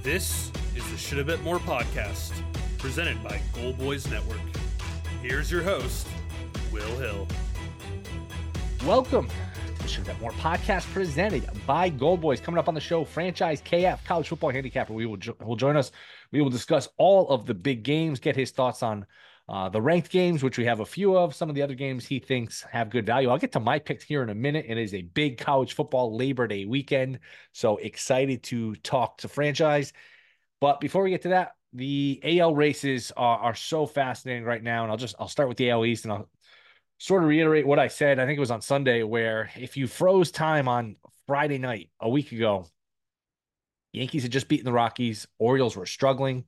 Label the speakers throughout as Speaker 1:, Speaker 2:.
Speaker 1: This is the Should Have Bet More podcast, presented by Goal Boys Network. Here's your host, Will Hill.
Speaker 2: Welcome to the Should Have Bet More podcast, presented by Goal Boys. Coming up on the show, Franchise KF, college football handicapper, will join us. We will discuss all of the big games, get his thoughts on the ranked games, which we have a few of. Some of the other games he thinks have good value. I'll get to my picks here in a minute. It is a big college football Labor Day weekend, so excited to talk to Franchise. But before we get to that, the AL races are so fascinating right now, and I'll start with the AL East, and I'll sort of reiterate what I said. I think it was on Sunday, where if you froze time on Friday night a week ago, Yankees had just beaten the Rockies. Orioles were struggling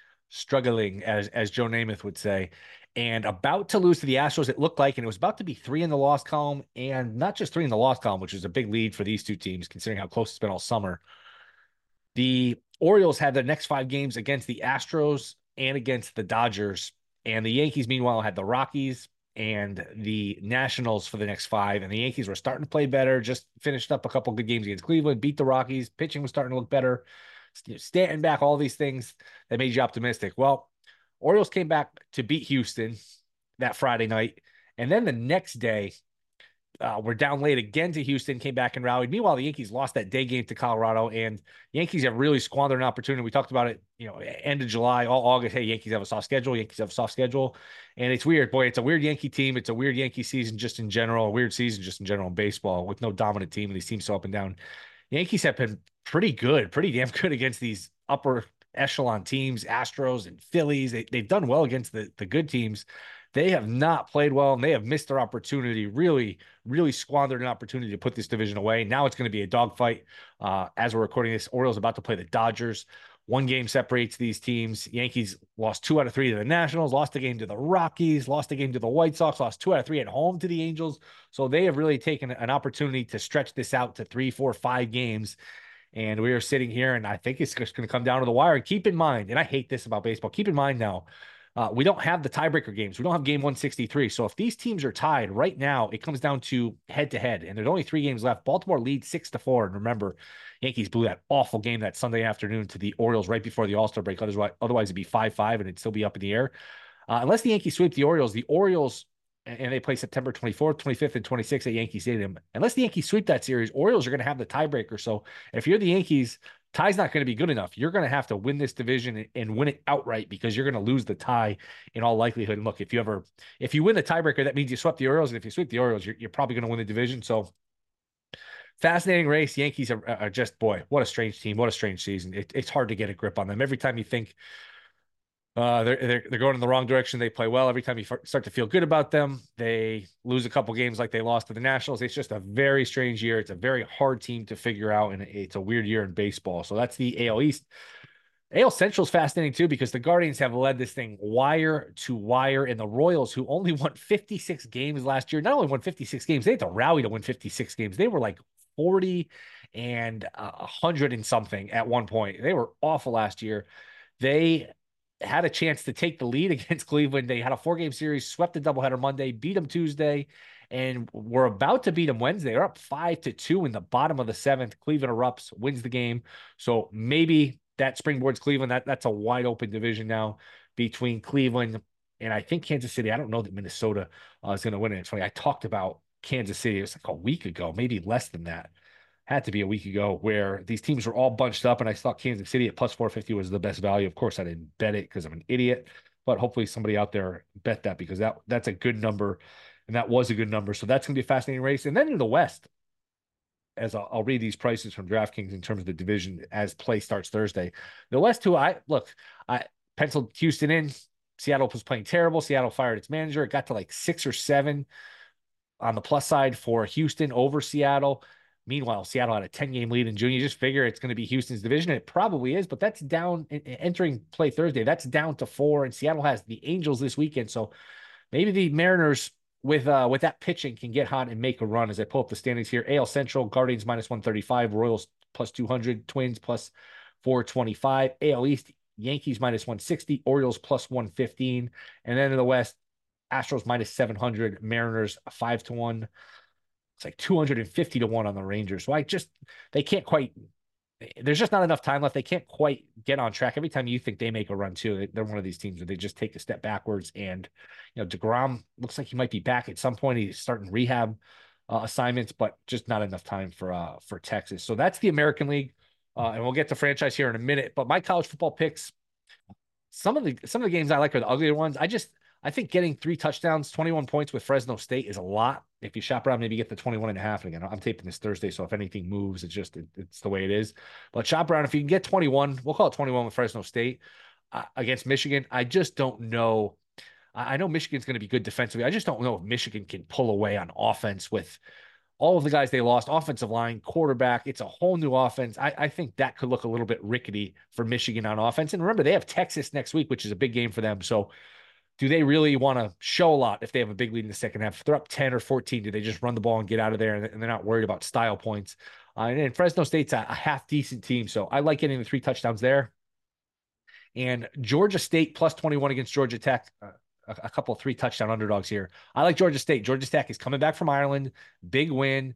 Speaker 2: as Joe Namath would say, and about to lose to the Astros, it looked like, and it was about to be 3 in the loss column, and not just 3 in the loss column, which is a big lead for these two teams, considering how close it's been all summer. The Orioles had their next 5 games against the Astros and against the Dodgers, and the Yankees, meanwhile, had the Rockies and the Nationals for the next 5, and the Yankees were starting to play better, just finished up a couple good games against Cleveland, beat the Rockies, pitching was starting to look better, Stanton back, all these things that made you optimistic. Well, Orioles came back to beat Houston that Friday night, and then the next day, we're down late again to Houston, came back and rallied. Meanwhile, the Yankees lost that day game to Colorado, and Yankees have really squandered an opportunity. We talked about it, end of July, all August. Hey, Yankees have a soft schedule. And it's weird. Boy, it's a weird Yankee team. It's a weird Yankee season just in general, a weird season just in general in baseball with no dominant team, and these teams so up and down. Yankees have been pretty damn good against these upper echelon teams, Astros and Phillies. They've done well against the good teams. They have not played well, and they have missed their opportunity, really squandered an opportunity to put this division away. Now it's going to be a dogfight. As we're recording this, Orioles about to play the Dodgers. 1 game separates these teams. Yankees lost 2 out of 3 to the Nationals, lost a game to the Rockies, lost a game to the White Sox, lost 2 out of 3 at home to the Angels. So they have really taken an opportunity to stretch this out to 3, 4, 5 games. And we are sitting here, and I think it's just going to come down to the wire. And keep in mind, and I hate this about baseball, keep in mind now, we don't have the tiebreaker games. We don't have game 163. So if these teams are tied right now, it comes down to head-to-head, and there's only 3 games left. Baltimore leads 6-4. And remember, Yankees blew that awful game that Sunday afternoon to the Orioles right before the All-Star break. Otherwise it'd be 5-5, and it'd still be up in the air. Unless the Yankees sweep the Orioles, and they play September 24th, 25th, and 26th at Yankee Stadium. Unless the Yankees sweep that series, Orioles are going to have the tiebreaker. So if you're the Yankees, tie's not going to be good enough. You're going to have to win this division and win it outright, because you're going to lose the tie in all likelihood. And look, if you win the tiebreaker, that means you swept the Orioles. And if you sweep the Orioles, you're probably going to win the division. So fascinating race. Yankees are just, boy, what a strange team. What a strange season. It's hard to get a grip on them. Every time you think they're going in the wrong direction, they play well. Every time you start to feel good about them, they lose a couple games like they lost to the Nationals. It's just a very strange year. It's a very hard team to figure out, and it's a weird year in baseball. So that's the AL East. AL Central is fascinating too, because the Guardians have led this thing wire to wire, and the Royals, who only won 56 games last year, not only won 56 games, they had to rally to win 56 games. They were like 40 and 100 and something at one point. They were awful last year. They had a chance to take the lead against Cleveland. They had a 4-game series, swept the doubleheader Monday, beat them Tuesday, and were about to beat them Wednesday. They're up 5-2 in the bottom of the 7th. Cleveland erupts, wins the game. So maybe that springboards Cleveland. That's a wide open division now between Cleveland and I think Kansas City. I don't know that Minnesota is going to win it. It's funny, I talked about Kansas City. It was like a week ago, maybe less than that. Had to be a week ago, where these teams were all bunched up, and I thought Kansas City at plus 450 was the best value. Of course, I didn't bet it because I'm an idiot, but hopefully somebody out there bet that, because that's a good number, and that was a good number. So that's going to be a fascinating race. And then in the West, as I'll read these prices from DraftKings in terms of the division as play starts Thursday. The West, I penciled Houston in. Seattle was playing terrible. Seattle fired its manager. It got to like 6 or 7 on the plus side for Houston over Seattle. Meanwhile, Seattle had a 10-game lead in June. You just figure it's going to be Houston's division. It probably is, but that's down entering play Thursday. That's down to 4, and Seattle has the Angels this weekend. So maybe the Mariners with that pitching can get hot and make a run. As I pull up the standings here, AL Central, Guardians minus 135, Royals plus 200, Twins plus 425, AL East, Yankees minus 160, Orioles plus 115, and then in the West, Astros minus 700, Mariners 5-1. It's like 250 to 1 on the Rangers. So they can't quite there's just not enough time left. They can't quite get on track. Every time you think they make a run too, they're one of these teams where they just take a step backwards. And DeGrom looks like he might be back at some point. He's starting rehab assignments, but just not enough time for Texas. So that's the American League, and we'll get to franchise here in a minute. But my college football picks, some of the games I like are the uglier ones. I think getting 3 touchdowns, 21 points with Fresno State is a lot. If you shop around, maybe get the 21.5. And again, I'm taping this Thursday, so if anything moves, it's the way it is. But shop around. If you can get 21, we'll call it 21 with Fresno State against Michigan. I just don't know. I know Michigan's going to be good defensively. I just don't know if Michigan can pull away on offense with all of the guys they lost, offensive line, quarterback. It's a whole new offense. I think that could look a little bit rickety for Michigan on offense. And remember, they have Texas next week, which is a big game for them. So do they really want to show a lot if they have a big lead in the second half? If they're up 10 or 14, do they just run the ball and get out of there and they're not worried about style points? And then Fresno State's a half decent team. So I like getting the 3 touchdowns there. And Georgia State plus 21 against Georgia Tech. A couple of 3 touchdown underdogs here. I like Georgia State. Georgia Tech is coming back from Ireland. Big win.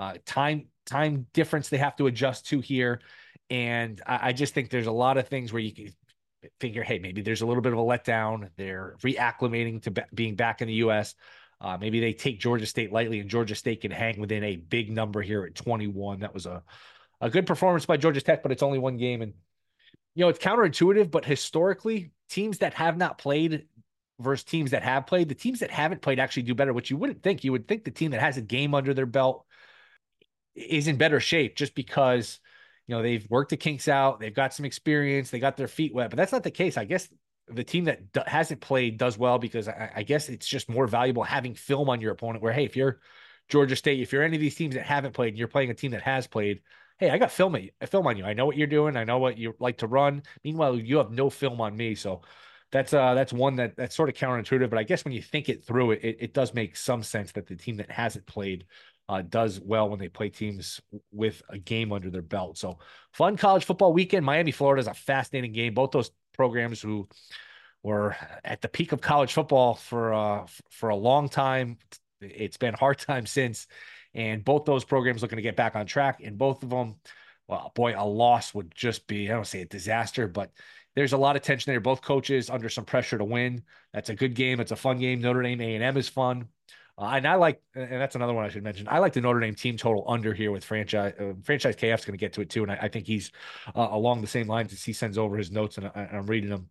Speaker 2: Time difference they have to adjust to here. And I just think there's a lot of things where you can figure, hey, maybe there's a little bit of a letdown. They're reacclimating to being back in the U.S. Maybe they take Georgia State lightly, and Georgia State can hang within a big number here at 21. That was a good performance by Georgia Tech, but it's only one game. And, it's counterintuitive, but historically, teams that have not played versus teams that have played, the teams that haven't played actually do better, which you wouldn't think. You would think the team that has a game under their belt is in better shape just because they've worked the kinks out, they've got some experience, they got their feet wet. But that's not the case. I guess the team that hasn't played does well because I guess it's just more valuable having film on your opponent. Where, hey, if you're Georgia State, if you're any of these teams that haven't played and you're playing a team that has played, hey, I got film on you. I know what you're doing. I know what you like to run. Meanwhile, you have no film on me. So that's one that's sort of counterintuitive. But I guess when you think it through, it does make some sense that the team that hasn't played does well when they play teams with a game under their belt. So fun college football weekend. Miami, Florida is a fascinating game. Both those programs who were at the peak of college football for a long time. It's been a hard time since. And both those programs looking to get back on track. And both of them, well, boy, a loss would just be, I don't say a disaster, but there's a lot of tension there. Both coaches under some pressure to win. That's a good game. It's a fun game. Notre Dame A&M is fun. And that's another one I should mention. I like the Notre Dame team total under here with franchise KF's going to get to it too. And I think he's along the same lines as he sends over his notes and I'm reading them.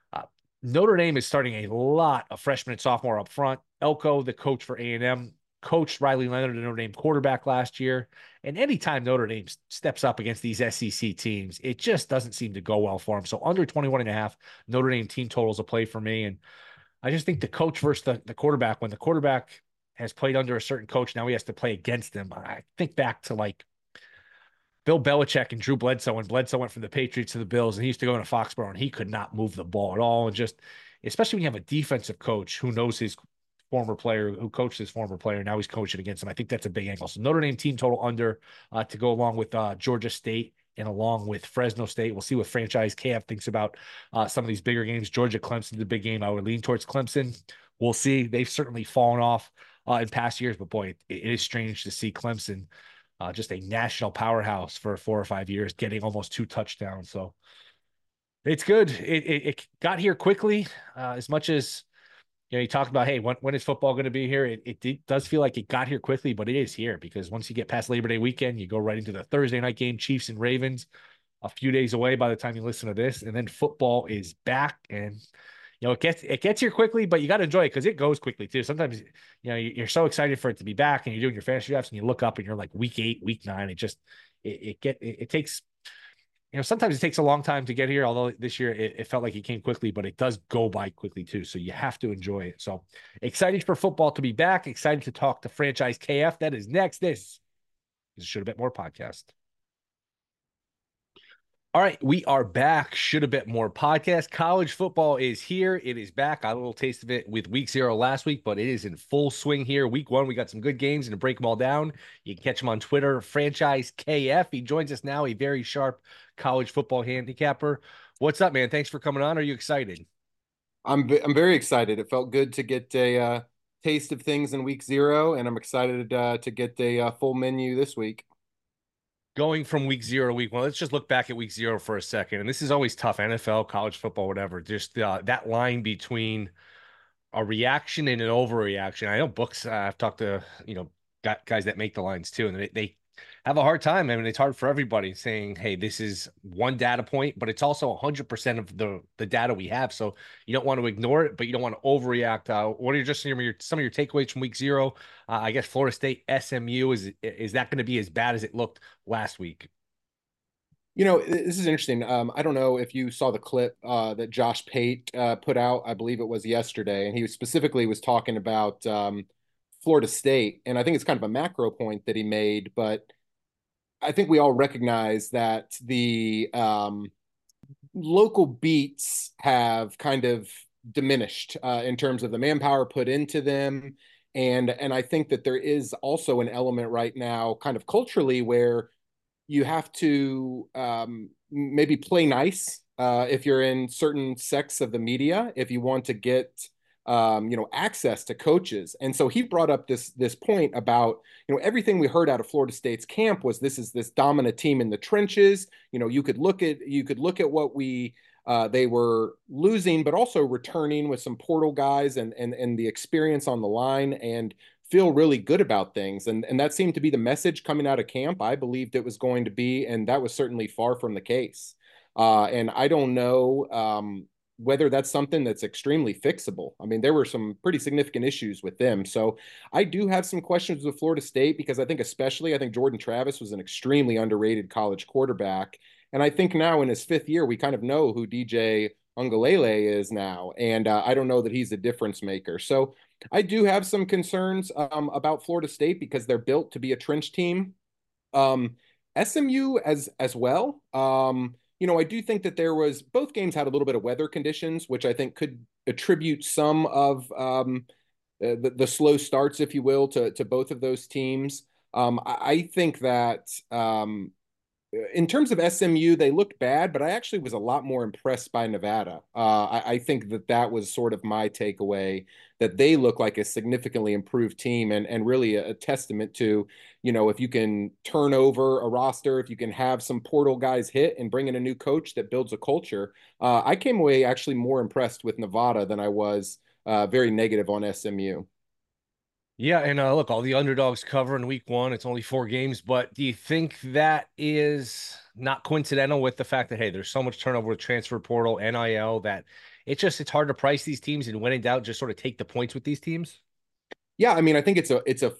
Speaker 2: Notre Dame is starting a lot of freshmen and sophomore up front. Elko, the coach for A&M, coached Riley Leonard, the Notre Dame quarterback last year. And anytime Notre Dame steps up against these SEC teams, it just doesn't seem to go well for them. So under 21.5, Notre Dame team total is a play for me. And I just think the coach versus the quarterback, when the quarterback has played under a certain coach, now he has to play against them. I think back to like Bill Belichick and Drew Bledsoe, when Bledsoe went from the Patriots to the Bills, and he used to go into Foxborough, and he could not move the ball at all. And just, especially when you have a defensive coach who knows his former player, who coached his former player, now he's coaching against him. I think that's a big angle. So Notre Dame team total under to go along with Georgia State and along with Fresno State. We'll see what franchise KF thinks about some of these bigger games. Georgia, Clemson, the big game. I would lean towards Clemson. We'll see. They've certainly fallen off in past years, but boy, it is strange to see Clemson, just a national powerhouse for 4 or 5 years, getting almost 2 touchdowns. So it's good. It got here quickly, as much as you talked about, hey, when is football going to be here? It does feel like it got here quickly, but it is here because once you get past Labor Day weekend, you go right into the Thursday night game, Chiefs and Ravens, a few days away by the time you listen to this, and then football is back. And it gets here quickly, but you got to enjoy it because it goes quickly too. Sometimes you're so excited for it to be back, and you're doing your fantasy drafts, and you look up and you're like week 8, week 9. It takes. Sometimes it takes a long time to get here, although this year it felt like it came quickly, but it does go by quickly too. So you have to enjoy it. So excited for football to be back. Excited to talk to franchise KF. That is next. This is Should a Bit More podcast. All right, we are back. Should a Bit More podcast. College football is here. It is back. I got a little taste of it with week 0 last week, but it is in full swing here. Week 1, we got some good games, and to break them all down, you can catch him on Twitter, franchise KF. He joins us now, a very sharp college football handicapper. What's up, man? Thanks for coming on. Are you excited?
Speaker 3: I'm very excited. It felt good to get a taste of things in week 0, and I'm excited to get a full menu this week.
Speaker 2: going from week 0 to week 1, let's just look back at week 0 for a second. And this is always tough, NFL, college football, whatever. Just that line between a reaction and an overreaction. I know books, I've talked to, guys that make the lines too, and they have a hard time. I mean, it's hard for everybody saying, hey, this is one data point, but it's also 100% of the data we have. So you don't want to ignore it, but you don't want to overreact. What are some of your takeaways from week 0? I guess Florida State, SMU, is that going to be as bad as it looked last week?
Speaker 3: This is interesting. I don't know if you saw the clip that Josh Pate put out. I believe it was yesterday, and he specifically was talking about Florida State. And I think it's kind of a macro point that he made, but I think we all recognize that the local beats have kind of diminished in terms of the manpower put into them. And I think that there is also an element right now, kind of culturally, where you have to maybe play nice if you're in certain sects of the media, if you want to get access to coaches. And so he brought up this point about, everything we heard out of Florida State's camp was this is this dominant team in the trenches. You could look at what they were losing, but also returning with some portal guys and the experience on the line, and feel really good about things. And that seemed to be the message coming out of camp. I believed it was going to be, and that was certainly far from the case. And I don't know whether that's something that's extremely fixable. I mean, there were some pretty significant issues with them. So I do have some questions with Florida State, because I think Jordan Travis was an extremely underrated college quarterback. And I think now in his 5th year, we kind of know who DJ Uiagalelei is now. And I don't know that he's a difference maker. So I do have some concerns about Florida State, because they're built to be a trench team. SMU as well. I do think that both games had a little bit of weather conditions, which I think could attribute some of the slow starts, if you will, to both of those teams. I think that in terms of SMU, they looked bad, but I actually was a lot more impressed by Nevada. I think that was sort of my takeaway, that they look like a significantly improved team, and really a testament to, if you can turn over a roster, if you can have some portal guys hit and bring in a new coach that builds a culture. I came away actually more impressed with Nevada than I was very negative on SMU.
Speaker 2: Yeah, and look, all the underdogs cover in week 1. It's only 4 games, but do you think that is not coincidental with the fact that, hey, there's so much turnover with transfer portal, NIL, that it's hard to price these teams, and when in doubt, just sort of take the points with these teams?
Speaker 3: Yeah, I mean, I think it's a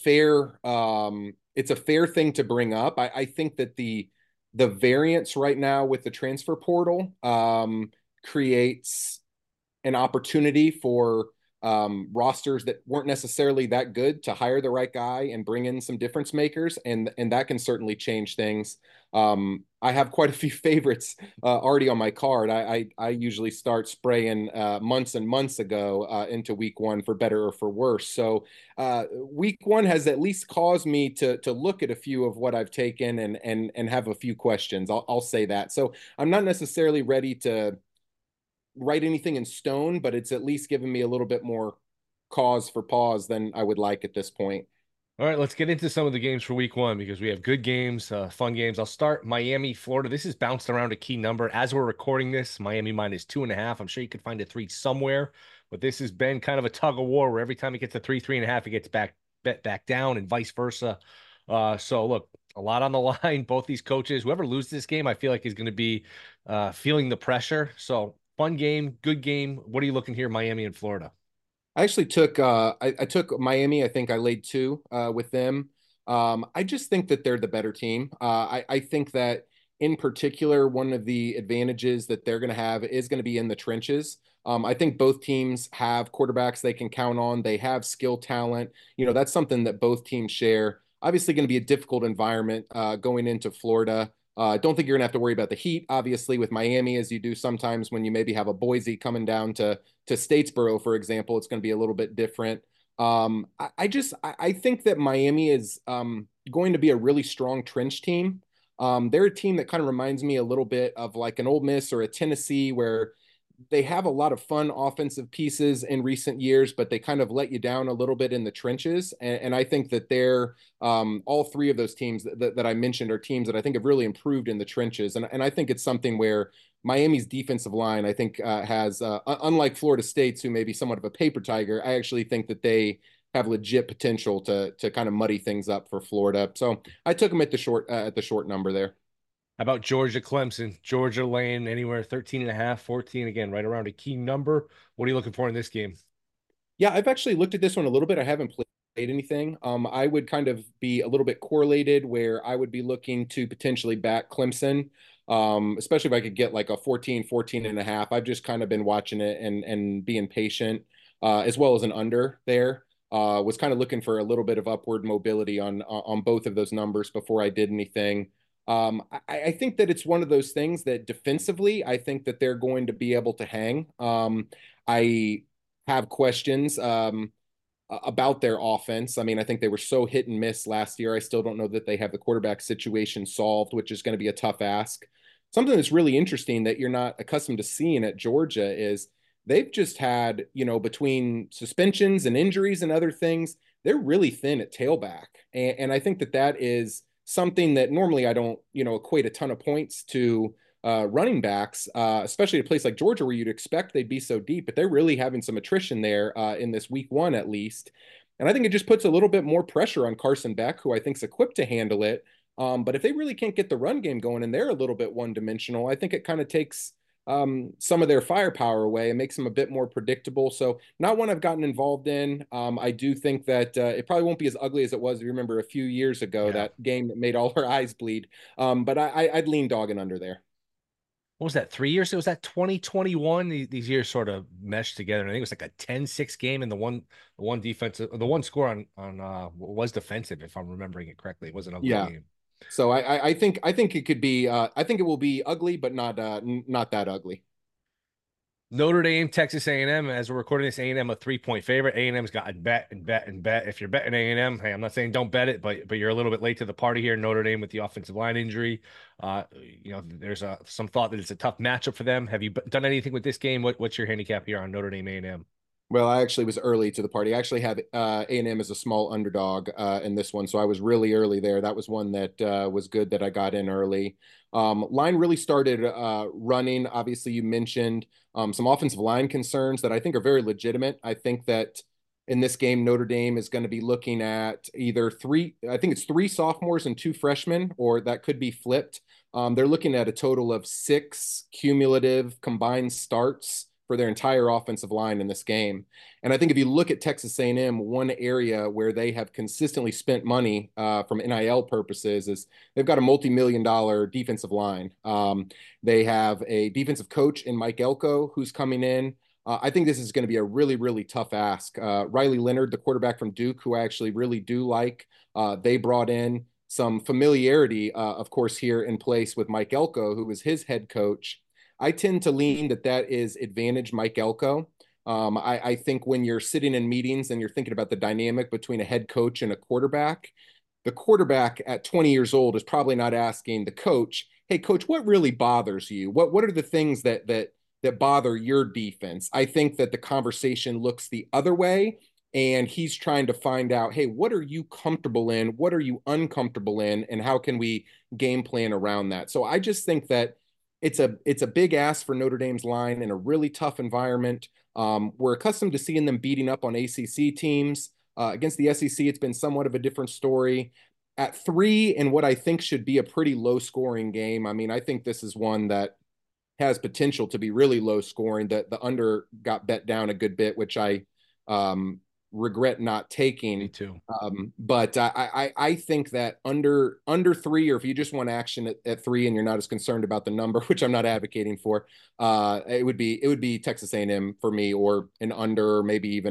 Speaker 3: fair thing to bring up. I think that the variance right now with the transfer portal creates an opportunity for rosters that weren't necessarily that good to hire the right guy and bring in some difference makers, and that can certainly change things. I have quite a few favorites already on my card. I usually start spraying months and months ago into week 1, for better or for worse. So week 1 has at least caused me to look at a few of what I've taken and have a few questions. I'll say that. So I'm not necessarily ready to write anything in stone, but it's at least given me a little bit more cause for pause than I would like at this point.
Speaker 2: All right, let's get into some of the games for week 1, because we have good games, fun games. I'll start Miami, Florida. This is bounced around a key number. As we're recording this, Miami minus 2.5. I'm sure you could find a 3 somewhere, but this has been kind of a tug of war where every time it gets a 3.5, it gets back down, and vice versa. So look, a lot on the line. Both these coaches, whoever loses this game, I feel like is going to be feeling the pressure. So fun game, good game. What are you looking here, Miami and Florida?
Speaker 3: I actually took I took Miami. I think I laid 2 with them. I just think that they're the better team. I think that in particular, one of the advantages that they're going to have is going to be in the trenches. I think both teams have quarterbacks they can count on. They have skill talent. That's something that both teams share. Obviously, going to be a difficult environment going into Florida. I don't think you're going to have to worry about the heat, obviously, with Miami, as you do sometimes when you maybe have a Boise coming down to Statesboro, for example. It's going to be a little bit different. I think that Miami is going to be a really strong trench team. They're a team that kind of reminds me a little bit of like an Ole Miss or a Tennessee, where they have a lot of fun offensive pieces in recent years, but they kind of let you down a little bit in the trenches. And I think that they're all three of those teams that I mentioned are teams that I think have really improved in the trenches. And I think it's something where Miami's defensive line, I think, has, unlike Florida State's, who may be somewhat of a paper tiger, I actually think that they have legit potential to kind of muddy things up for Florida. So I took them at the short number there.
Speaker 2: How about Georgia Clemson? Georgia laying anywhere 13 and a half, 14 again, right around a key number. What are you looking for in this game?
Speaker 3: Yeah, I've actually looked at this one a little bit. I haven't played anything. I would kind of be a little bit correlated where I would be looking to potentially back Clemson, especially if I could get like a 14, 14 and a half. I've just kind of been watching it and being patient, as well as an under there. Was kind of looking for a little bit of upward mobility on both of those numbers before I did anything. I think that it's one of those things that defensively, I think that they're going to be able to hang. I have questions about their offense. I mean, I think they were so hit and miss last year. I still don't know that they have the quarterback situation solved, which is going to be a tough ask. Something that's really interesting that you're not accustomed to seeing at Georgia is they've just had, between suspensions and injuries and other things, they're really thin at tailback. And I think that that is something that normally I don't, equate a ton of points to running backs, especially at a place like Georgia where you'd expect they'd be so deep, but they're really having some attrition there in this week one at least. And I think it just puts a little bit more pressure on Carson Beck, who I think is equipped to handle it. But if they really can't get the run game going and they're a little bit one-dimensional, I think it kind of takes some of their firepower away and makes them a bit more predictable. So not one I've gotten involved in. I do think that it probably won't be as ugly as it was, if you remember, a few years ago,
Speaker 2: Yeah.
Speaker 3: that game that made all our eyes bleed. But I'd lean dogging under there.
Speaker 2: What was that, 3 years? It was that 2021. These years sort of meshed together. And I think it was like a 10-6 game, and the one defensive, the one score on was defensive, if I'm remembering it correctly. It was an ugly
Speaker 3: Yeah.
Speaker 2: game.
Speaker 3: So I think it could be I think it will be ugly, but not that ugly.
Speaker 2: Notre Dame, Texas A&M. As we're recording this, A&M a 3-point favorite. A&M's got and bet and bet and bet. If you're betting A&M, hey, I'm not saying don't bet it, but you're a little bit late to the party here. Notre Dame with the offensive line injury. There's some thought that it's a tough matchup for them. Have you done anything with this game? What's your handicap here on Notre Dame A&M?
Speaker 3: Well, I actually was early to the party. I actually have A&M as a small underdog in this one, so I was really early there. That was one that was good that I got in early. Line really started running. Obviously, you mentioned some offensive line concerns that I think are very legitimate. I think that in this game, Notre Dame is going to be looking at either I think it's three sophomores and two freshmen, or that could be flipped. They're looking at a total of 6 cumulative combined starts for their entire offensive line in this game. And I think if you look at Texas A&M, one area where they have consistently spent money from NIL purposes is they've got a multi-million-dollar defensive line. They have a defensive coach in Mike Elko who's coming in. I think this is going to be a really, really tough ask. Riley Leonard, the quarterback from Duke, who I actually really do like, they brought in some familiarity, of course, here in place with Mike Elko, who was his head coach. I tend to lean that is advantage Mike Elko. I think when you're sitting in meetings and you're thinking about the dynamic between a head coach and a quarterback, the quarterback at 20 years old is probably not asking the coach, "Hey, coach, what really bothers you? What are the things that bother your defense?" I think that the conversation looks the other way, and he's trying to find out, "Hey, what are you comfortable in? What are you uncomfortable in? And how can we game plan around that?" So I just think that it's a big ask for Notre Dame's line in a really tough environment. We're accustomed to seeing them beating up on ACC teams. Against the SEC, it's been somewhat of a different story. At 3, in what I think should be a pretty low-scoring game, I mean, I think this is one that has potential to be really low scoring. The under got bet down a good bit, which I regret not taking.
Speaker 2: Me too.
Speaker 3: But I think that under 3, or if you just want action at 3 and you're not as concerned about the number, which I'm not advocating for, it would be Texas A&M for me, or an under, or maybe even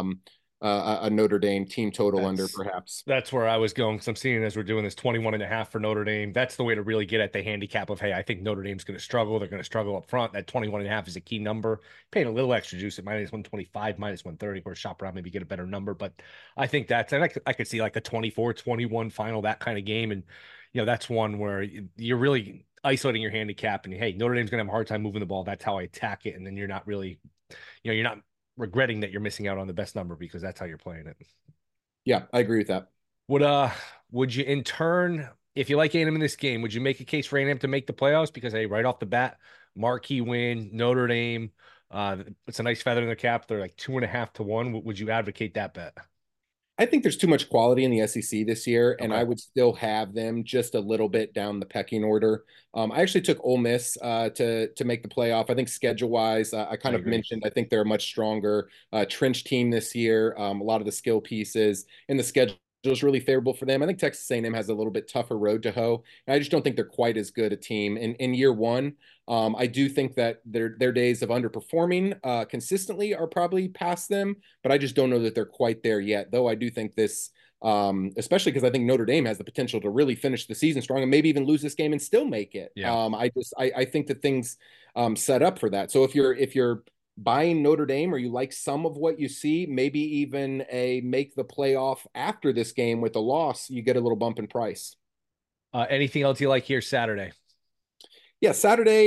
Speaker 3: a Notre Dame team total under, perhaps.
Speaker 2: That's where I was going, because I'm seeing, as we're doing this, 21 and a half for Notre Dame. That's the way to really get at the handicap of, hey, I think Notre Dame's going to struggle. They're going to struggle up front. That 21 and a half is a key number. Paying a little extra juice at minus 125, minus 130 for a shop around, maybe get a better number. But I think and I could see like a 24-21 final, that kind of game. And, that's one where you're really, isolating your handicap, and hey, Notre Dame's gonna have a hard time moving the ball. That's how I attack it, and then you're not really, you're not regretting that you're missing out on the best number because that's how you're playing it.
Speaker 3: Yeah, I agree with that.
Speaker 2: Would would you in turn, if you like A&M in this game, would you make a case for A&M to make the playoffs? Because hey, right off the bat, marquee win, Notre Dame. It's a nice feather in the cap. They're like 2.5 to 1. Would you advocate that bet?
Speaker 3: I think there's too much quality in the SEC this year, and I
Speaker 2: Okay,
Speaker 3: would still have them just a little bit down the pecking order. I actually took Ole Miss to make the playoff. I think schedule wise, I
Speaker 2: I
Speaker 3: kind of
Speaker 2: agree.
Speaker 3: mentioned I think they're a much stronger trench team this year. A lot of the skill pieces and the schedule is really favorable for them. I think Texas A&M has a little bit tougher road to hoe, and I just don't think they're quite as good a team in year one. I do think that their days of underperforming consistently are probably past them, but I just don't know that they're quite there yet. Though I do think this, especially because I think Notre Dame has the potential to really finish the season strong and maybe even lose this game and still make it.
Speaker 2: Yeah.
Speaker 3: I think that things set up for that. So if you're buying Notre Dame or you like some of what you see, maybe even a make the playoff after this game with a loss, you get a little bump in price.
Speaker 2: Anything else you like here Saturday?
Speaker 3: Yeah, Saturday,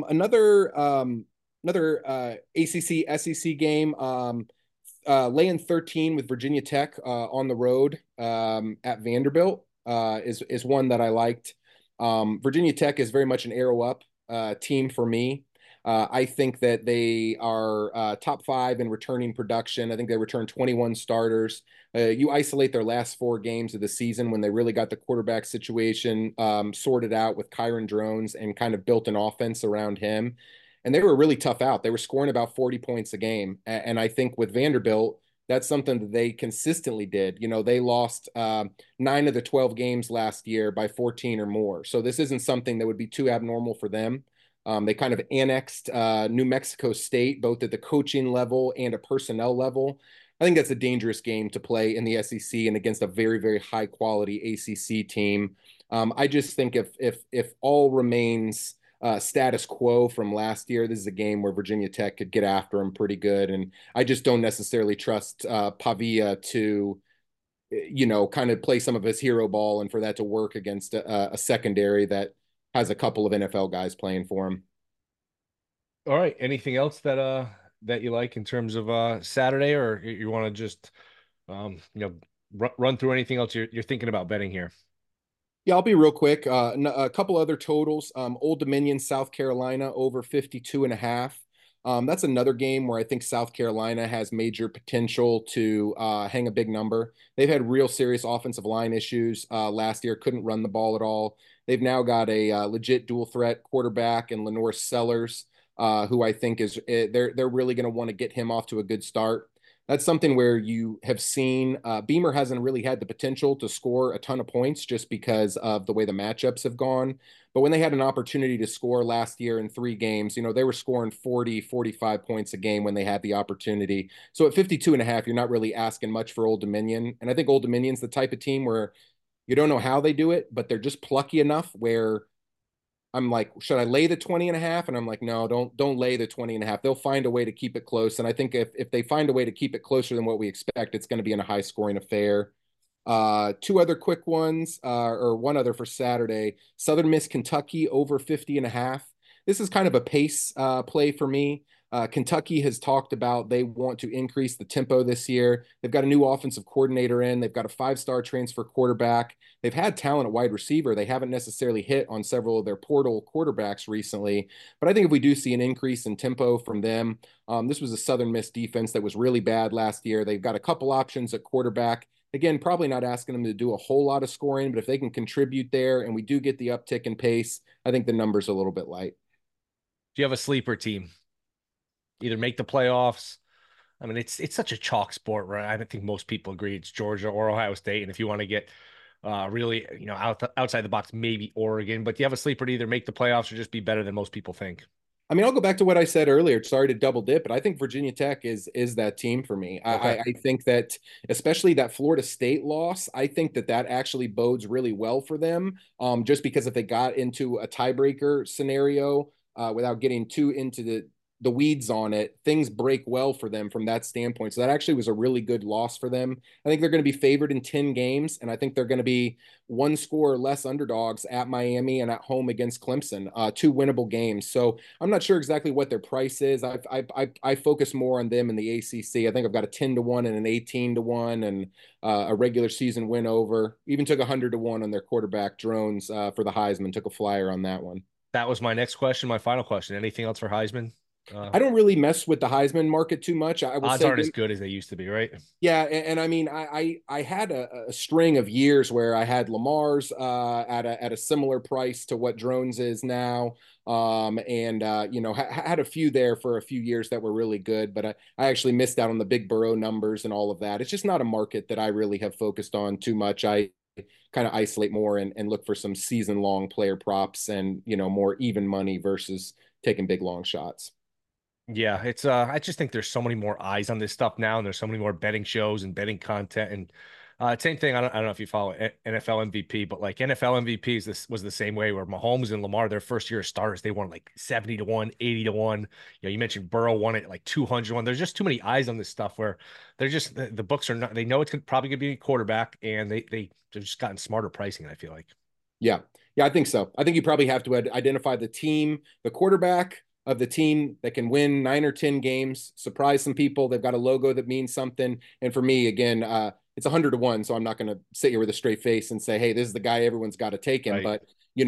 Speaker 3: another ACC SEC game. Laying 13 with Virginia Tech on the road at Vanderbilt is one that I liked. Virginia Tech is very much an arrow up team for me. I think that they are top five in returning production. I think they returned 21 starters. You isolate their last four games of the season when they really got the quarterback situation sorted out with Kyron Drones and kind of built an offense around him. And they were really tough out. They were scoring about 40 points a game. And I think with Vanderbilt, that's something that they consistently did. You know, they lost 9 of the 12 games last year by 14 or more. So this isn't something that would be too abnormal for them. They kind of annexed New Mexico State, both at the coaching level and a personnel level. I think that's a dangerous game to play in the SEC and against a very, very high quality ACC team. I just think if all remains status quo from last year, this is a game where Virginia Tech could get after them pretty good, and I just don't necessarily trust Pavia to, kind of play some of his hero ball and for that to work against a secondary that has a couple of NFL guys playing for him.
Speaker 2: All right. Anything else that you like in terms of Saturday, or you want to just run through anything else you're thinking about betting here?
Speaker 3: Yeah, I'll be real quick. A couple other totals. Old Dominion, South Carolina over 52 and a half. That's another game where I think South Carolina has major potential to hang a big number. They've had real serious offensive line issues last year, couldn't run the ball at all. They've now got a legit dual threat quarterback in Lenore Sellers, who I think they're really going to want to get him off to a good start. That's something where you have seen Beamer hasn't really had the potential to score a ton of points just because of the way the matchups have gone. But when they had an opportunity to score last year in 3 games, they were scoring 40, 45 points a game when they had the opportunity. So at 52 and a half, you're not really asking much for Old Dominion. And I think Old Dominion's the type of team where you don't know how they do it, but they're just plucky enough where I'm like, should I lay the 20 and a half? And I'm like, no, don't lay the 20 and a half. They'll find a way to keep it close. And I think if they find a way to keep it closer than what we expect, it's going to be in a high scoring affair. Two other quick ones, or one other for Saturday. Southern Miss Kentucky over 50 and a half. This is kind of a pace play for me. Kentucky has talked about they want to increase the tempo this year. They've got a new offensive coordinator in. They've got a 5-star transfer quarterback. They've had talent at wide receiver. They haven't necessarily hit on several of their portal quarterbacks recently. But I think if we do see an increase in tempo from them, this was a Southern Miss defense that was really bad last year. They've got a couple options at quarterback. Again, probably not asking them to do a whole lot of scoring, but if they can contribute there and we do get the uptick in pace, I think the number's a little bit light.
Speaker 2: Do you have a sleeper team? Either make the playoffs. I mean, it's such a chalk sport, right? I don't think most people agree it's Georgia or Ohio State. And if you want to get really, outside the box, maybe Oregon. But do you have a sleeper to either make the playoffs or just be better than most people think?
Speaker 3: I mean, I'll go back to what I said earlier. Sorry to double dip, but I think Virginia Tech is that team for me.
Speaker 2: Okay.
Speaker 3: I think that, especially that Florida State loss, I think that actually bodes really well for them. Just because if they got into a tiebreaker scenario, without getting too into the weeds on it, things break well for them from that standpoint. So that actually was a really good loss for them. I think they're going to be favored in 10 games, and I think they're going to be one score or less underdogs at Miami and at home against Clemson, two winnable games. So I'm not sure exactly what their price is. I focus more on them in the ACC. I think I've got a 10-1 and an 18-1 and a regular season win over. Even took 100-1 on their quarterback Drones for the Heisman. Took a flyer on that one.
Speaker 2: That was my next question, my final question. Anything else for Heisman?
Speaker 3: I don't really mess with the Heisman market too much. I will
Speaker 2: Odds
Speaker 3: say
Speaker 2: aren't as good as they used to be, right?
Speaker 3: yeah, and I mean, I had a string of years where I had Lamar's at a similar price to what Drones is now, and had a few there for a few years that were really good, but I actually missed out on the Big Burrow numbers and all of that. It's just not a market that I really have focused on too much. I kind of isolate more and look for some season long player props and more even money versus taking big long shots.
Speaker 2: Yeah, it's I just think there's so many more eyes on this stuff now, and there's so many more betting shows and betting content. And same thing. I don't know if you follow NFL MVP, but like NFL MVPs, this was the same way where Mahomes and Lamar, their first year as starters, they won like 70-1, 80-1. You mentioned Burrow won it like 200-1. There's just too many eyes on this stuff where they're just the books are not. They know it's probably gonna be a quarterback, and they've just gotten smarter pricing. I feel like.
Speaker 3: Yeah, yeah, I think so. I think you probably have to identify the team, the quarterback of the team that can win 9 or 10 games, surprise some people. They've got a logo that means something. And for me, again, it's 100-1, so I'm not going to sit here with a straight face and say, "Hey, this is the guy everyone's got to take him."
Speaker 2: Right.
Speaker 3: But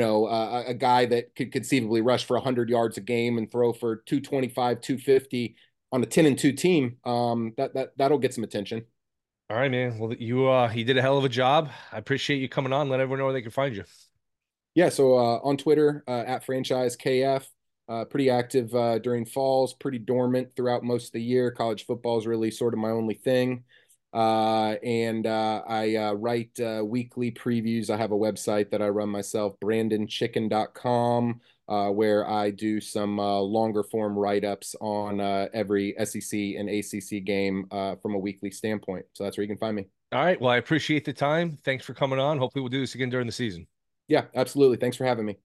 Speaker 3: a guy that could conceivably rush for 100 yards a game and throw for 225, 250 on a 10-2 team, that'll get some attention.
Speaker 2: All right, man. Well, you did a hell of a job. I appreciate you coming on. Let everyone know where they can find you.
Speaker 3: Yeah, so on Twitter at franchise KF. Pretty active during falls, pretty dormant throughout most of the year. College football is really sort of my only thing. And I write weekly previews. I have a website that I run myself, brandonchicken.com, where I do some longer form write-ups on every SEC and ACC game from a weekly standpoint. So that's where you can find me.
Speaker 2: All right. Well, I appreciate the time. Thanks for coming on. Hopefully we'll do this again during the season.
Speaker 3: Yeah, absolutely. Thanks for having me.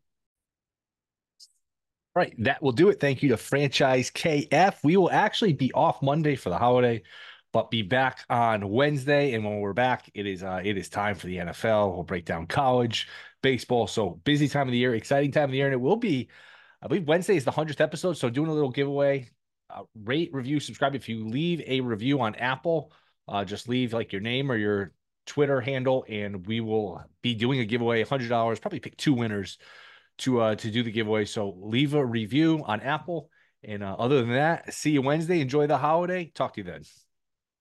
Speaker 2: All right, that will do it. Thank you to Franchise KF. We will actually be off Monday for the holiday, but be back on Wednesday. And when we're back, it is time for the NFL. We'll break down college baseball. So busy time of the year, exciting time of the year, and it will be. I believe Wednesday is the 100th episode, so doing a little giveaway. Rate, review, subscribe. If you leave a review on Apple, just leave like your name or your Twitter handle, and we will be doing a giveaway, $100. Probably pick 2 winners to do the giveaway. So leave a review on Apple. And other than that, see you Wednesday. Enjoy the holiday. Talk to you then.